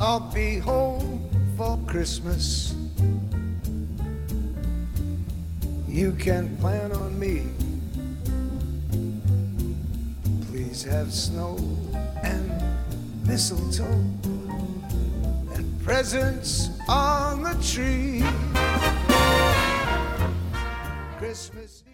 I'll be home for Christmas. You can plan on me. Please have snow and mistletoe and presents on the tree. Christmas